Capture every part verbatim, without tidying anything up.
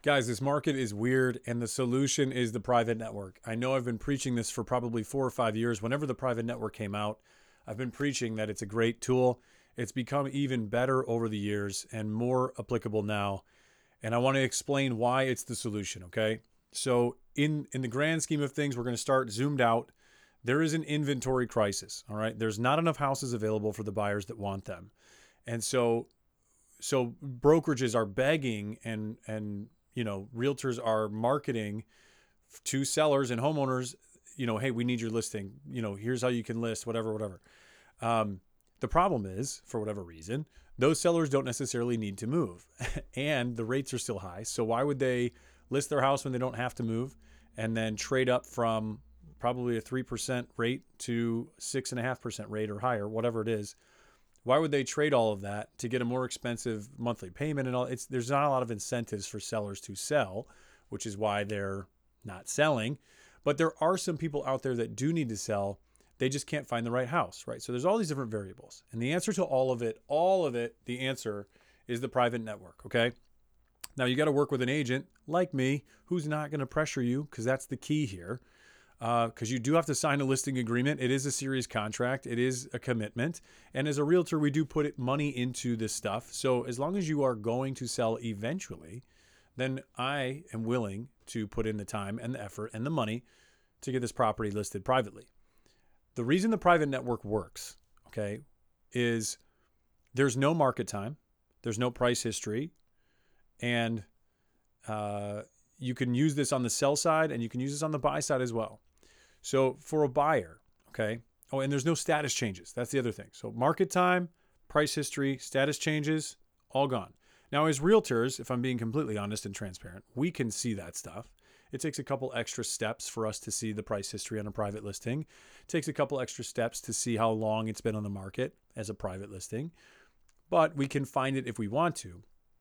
Guys, this market is weird, and the solution is the private network. I know I've been preaching this for probably four or five years. Whenever the private network came out, I've been preaching that it's a great tool. It's become even better over the years and more applicable now. And I want to explain why it's the solution, okay? So in, in the grand scheme of things, we're going to start zoomed out. There is an inventory crisis, all right? There's not enough houses available for the buyers that want them. And so so brokerages are begging and and you know, realtors are marketing to sellers and homeowners, you know, hey, we need your listing. You know, here's how you can list, whatever, whatever. Um, the problem is, for whatever reason, those sellers don't necessarily need to move and the rates are still high. So why would they list their house when they don't have to move and then trade up from probably a three percent rate to six and a half percent rate or higher, whatever it is? Why would they trade all of that to get a more expensive monthly payment and all? It's there's not a lot of incentives for sellers to sell, which is why they're not selling. But there are some people out there that do need to sell. They just can't find the right house, right? So there's all these different variables. And the answer to all of it, all of it, the answer is the private network, okay? Now you got to work with an agent like me who's not going to pressure you, because that's the key here. Because uh, you do have to sign a listing agreement. It is a serious contract. It is a commitment. And as a realtor, we do put it, money into this stuff. So as long as you are going to sell eventually, then I am willing to put in the time and the effort and the money to get this property listed privately. The reason the private network works, okay, is there's no market time. There's no price history. And uh, you can use this on the sell side and you can use this on the buy side as well. So for a buyer, okay, oh, and there's no status changes. That's the other thing. So market time, price history, status changes, all gone. Now, as realtors, if I'm being completely honest and transparent, we can see that stuff. It takes a couple extra steps for us to see the price history on a private listing. It takes a couple extra steps to see how long it's been on the market as a private listing, but we can find it if we want to.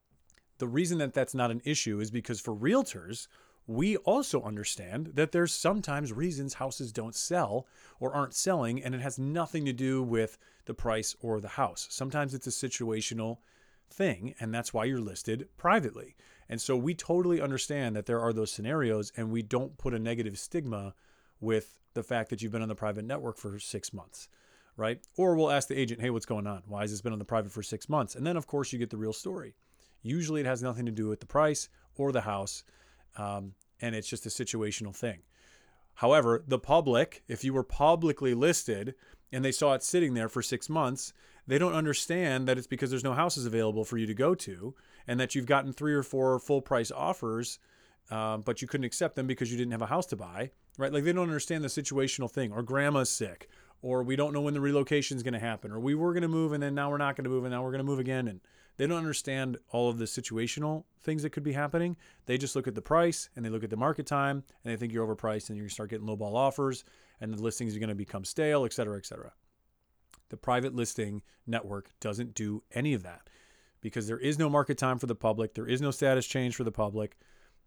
The reason that that's not an issue is because for realtors, we also understand that there's sometimes reasons houses don't sell or aren't selling, and it has nothing to do with the price or the house. Sometimes it's a situational thing, and that's why you're listed privately. And so we totally understand that there are those scenarios, and we don't put a negative stigma with the fact that you've been on the private network for six months, right? Or we'll ask the agent, hey, what's going on? Why has this been on the private for six months? And then, of course, you get the real story. Usually it has nothing to do with the price or the house, um, and it's just a situational thing. However, the public, if you were publicly listed and they saw it sitting there for six months, they don't understand that it's because there's no houses available for you to go to and that you've gotten three or four full price offers, uh, but you couldn't accept them because you didn't have a house to buy, right? Like they don't understand the situational thing, or grandma's sick, or we don't know when the relocation is going to happen, or we were going to move and then now we're not going to move and now we're going to move again. And they don't understand all of the situational things that could be happening. They just look at the price and they look at the market time and they think you're overpriced and you're going to start getting lowball offers and the listings are going to become stale, et cetera, et cetera. The private listing network doesn't do any of that because there is no market time for the public. There is no status change for the public.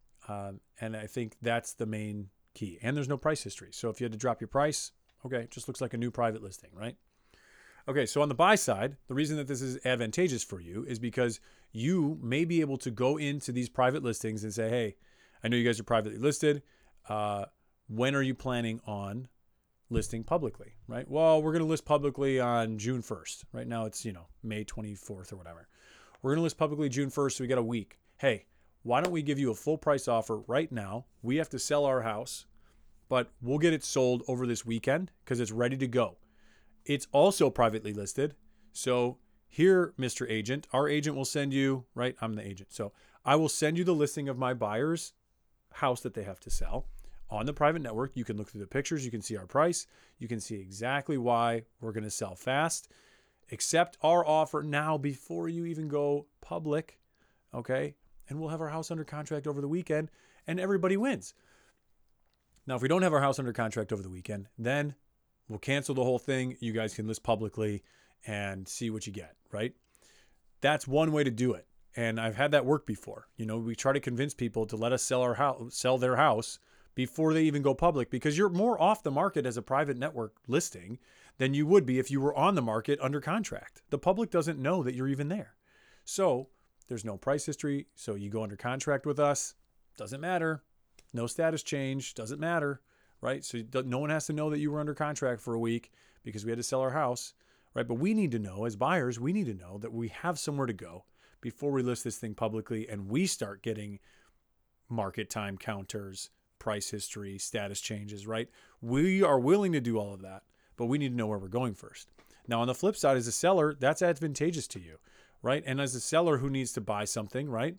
Um, and I think that's the main key. And there's no price history. So if you had to drop your price, okay, it just looks like a new private listing, right? Okay, so on the buy side, the reason that this is advantageous for you is because you may be able to go into these private listings and say, hey, I know you guys are privately listed. Uh, when are you planning on listing publicly, right? Well, we're going to list publicly on June first. Right now it's, you know, May twenty-fourth or whatever. We're going to list publicly June first, so we got a week. Hey, why don't we give you a full price offer right now? We have to sell our house, but we'll get it sold over this weekend because it's ready to go. It's also privately listed. So here, Mister Agent, our agent will send you, right? I'm the agent. So I will send you the listing of my buyer's house that they have to sell on the private network. You can look through the pictures. You can see our price. You can see exactly why we're going to sell fast. Accept our offer now before you even go public, okay? And we'll have our house under contract over the weekend and everybody wins. Now, if we don't have our house under contract over the weekend, then we'll cancel the whole thing. You guys can list publicly and see what you get, right? That's one way to do it. And I've had that work before. You know, we try to convince people to let us sell our house, sell their house before they even go public, because you're more off the market as a private network listing than you would be if you were on the market under contract. The public doesn't know that you're even there. So there's no price history. So you go under contract with us. Doesn't matter. No status change. Doesn't matter, right? So no one has to know that you were under contract for a week because we had to sell our house, right? But we need to know, as buyers, we need to know that we have somewhere to go before we list this thing publicly and we start getting market time counters, price history, status changes, right? We are willing to do all of that, but we need to know where we're going first. Now, on the flip side, as a seller, that's advantageous to you, right? And as a seller who needs to buy something, right?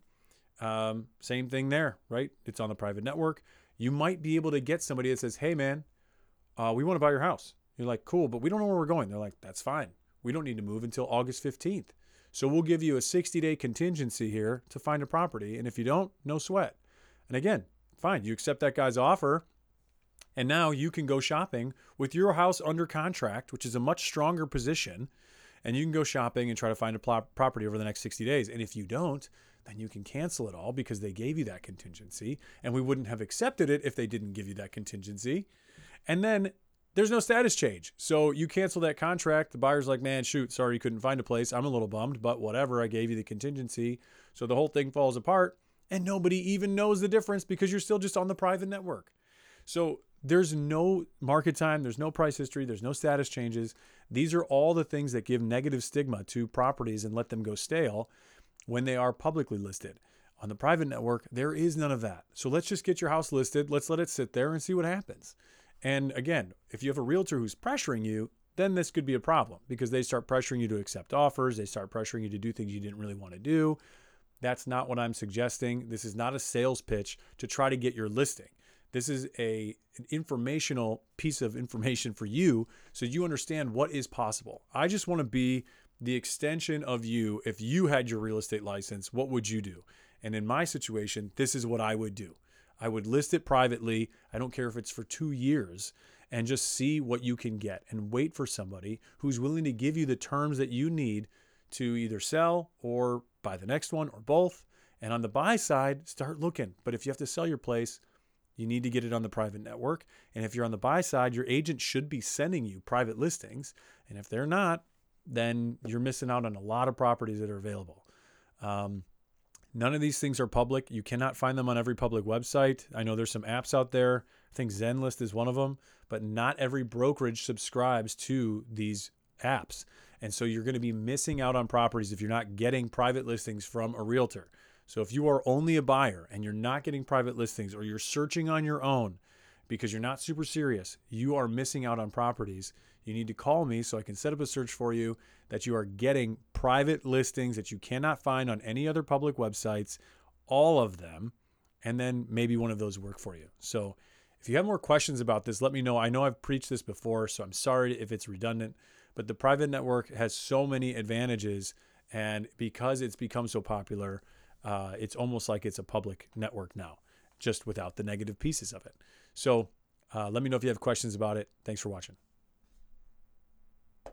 Um, same thing there, right? It's on the private network. You might be able to get somebody that says, hey, man, uh, we want to buy your house. You're like, cool, but we don't know where we're going. They're like, that's fine. We don't need to move until August fifteenth. So we'll give you a sixty-day contingency here to find a property. And if you don't, no sweat. And again, fine, you accept that guy's offer. And now you can go shopping with your house under contract, which is a much stronger position. And you can go shopping and try to find a pl- property over the next sixty days. And if you don't, then you can cancel it all because they gave you that contingency. And we wouldn't have accepted it if they didn't give you that contingency. And then there's no status change. So you cancel that contract. The buyer's like, man, shoot, sorry you couldn't find a place. I'm a little bummed, but whatever. I gave you the contingency. So the whole thing falls apart and nobody even knows the difference because you're still just on the private network. So there's no market time. There's no price history. There's no status changes. These are all the things that give negative stigma to properties and let them go stale when they are publicly listed. On the private network, there is none of that. So let's just get your house listed. Let's let it sit there and see what happens. And again, if you have a realtor who's pressuring you, then this could be a problem because they start pressuring you to accept offers. They start pressuring you to do things you didn't really want to do. That's not what I'm suggesting. This is not a sales pitch to try to get your listing. This is a, an informational piece of information for you so you understand what is possible. I just want to be the extension of you. If you had your real estate license, what would you do? And in my situation, this is what I would do. I would list it privately. I don't care if it's for two years and just see what you can get and wait for somebody who's willing to give you the terms that you need to either sell or buy the next one or both. And on the buy side, start looking. But if you have to sell your place, you need to get it on the private network. And if you're on the buy side, your agent should be sending you private listings. And if they're not, then you're missing out on a lot of properties that are available. Um, None of these things are public. You cannot find them on every public website. I know there's some apps out there. I think Zenlist is one of them, but not every brokerage subscribes to these apps. And so you're going to be missing out on properties if you're not getting private listings from a realtor. So if you are only a buyer and you're not getting private listings or you're searching on your own because you're not super serious, you are missing out on properties. You need to call me so I can set up a search for you that you are getting private listings that you cannot find on any other public websites, all of them, and then maybe one of those work for you. So if you have more questions about this, let me know. I know I've preached this before, so I'm sorry if it's redundant, but the private network has so many advantages, and because it's become so popular, uh, it's almost like it's a public network now, just without the negative pieces of it. So uh, let me know if you have questions about it. Thanks for watching.